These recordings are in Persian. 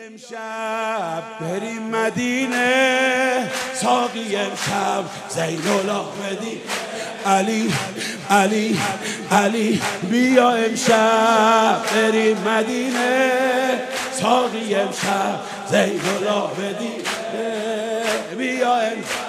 امشب بریم مدینه، ساقی امشب زین العابدین. علی علی علی بیا امشب بریم مدینه، ساقی امشب زین العابدین. بیا امشب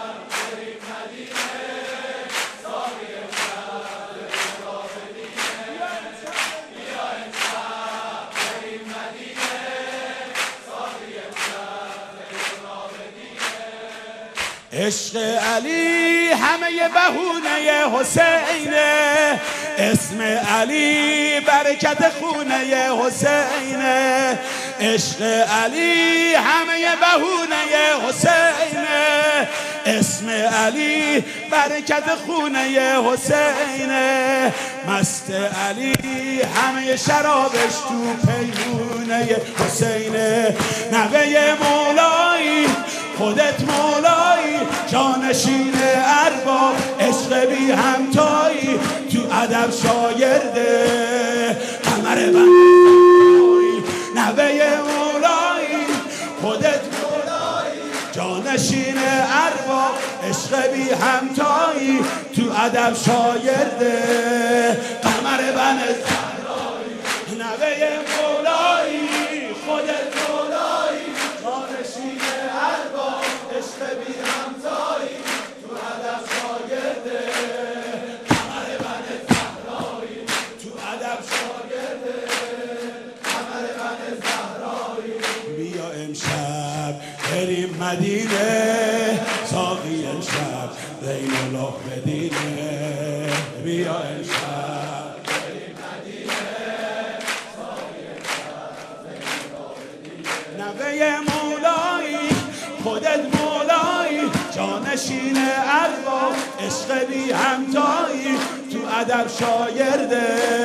عشق علی همه بهونه حسینه، اسم علی برکت خونه حسینه. عشق علی همه بهونه حسینه، اسم علی برکت خونه حسینه. مست علی همه شرابش تو پیمونه حسینه. نوه مولایی خودت مولایی، جانشین ارباب عشق بی همتایی، تو ادب شاگرده قمر بندایی. نوه مولایی خودت مولایی، جانشین ارباب عشق بی همتایی، تو ادب شاگرده قمر بندایی. نوه مولایی خودت مولایی، جانشین ارباب عشق بی همتایی، تو ادب شاگرده قمر بن زهرایی، تو ادب شاگرده قمر بن زهرایی. بیا امشب بریم مدینه، ساقی امشب زین العابدینه. بیا امشب بریم مدینه، ساقی امشب زین العابدینه. نوه مولایی خودت مولایی، جانشین ارباب عشق بی همتایی، تو ادب شاگرده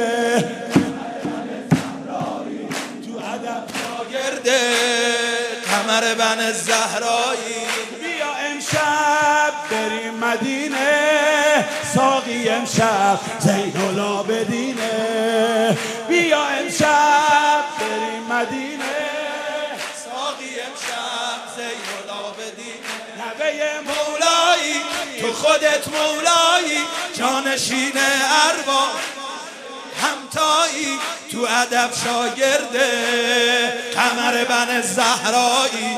تو ادب شاگرده قمر بن زهرایی. بیا امشب بریم مدینه، ساقی امشب زین العابدینه. بیا امشب بریم مدینه، ساقی امشب زین العابدین. نوه مولایی تو خودت مولایی، جانشین ارباب همتایی، تو ادب شاگرده قمر بن زهرایی.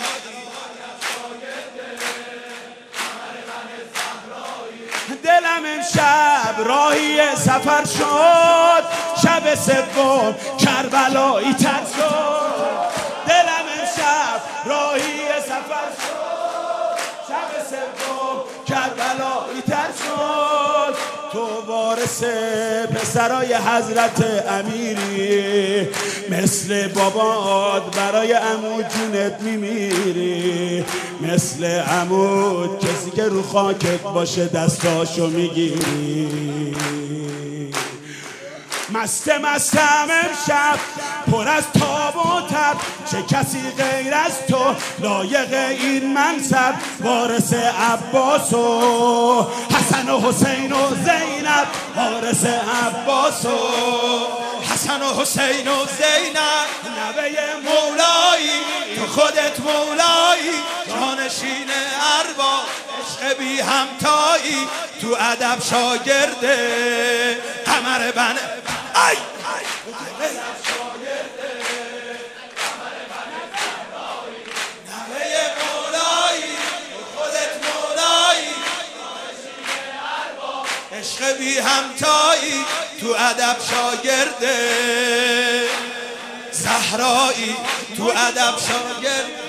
دلم امشب راهی سفر شد، شب سوم کربلایی تر شد. دلم امشب راهی سفر شد، شب سوم کربلایی تر شد. تو وارث پسرای حضرت امیری، مثل بابات برای عمو جونت میمیری. مثل عمو کسی که رو خاکت باشه دستاشو میگیری. مستم امشب پر از تاب و تب، چه کسی غیر از تو لایق این منصب. وارث عباس و حسن و حسین و زینب، وارث عباس و حسن و حسین و زینب. نوه مولایی تو خودت مولایی، جانشین ارباب عشق بی همتایی، تو ادب شاگرده قمر بن ای نوه مولایی خودت مولایی، عشق بی همتایی، تو ادب شاگرده زهرایی، تو ادب شاگرده.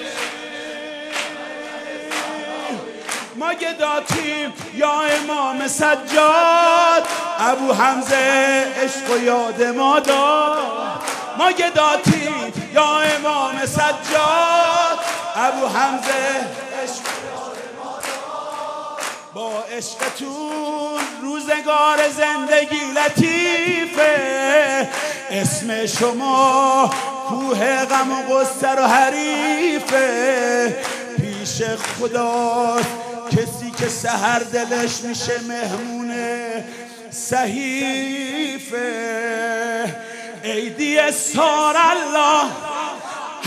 ما گداتیم یا امام سجاد، ابو حمزه عشق و یاد ما داد. ما گداتیم یا امام سجاد، ابو حمزه عشق و یاد ما داد. با عشقتون روزگار زندگی لطیفه، اسم شما کوه غم و غصه و حریفه. پیش خدا کسی که سحر دلش میشه مهمونه صحیفه. عیدی سار الله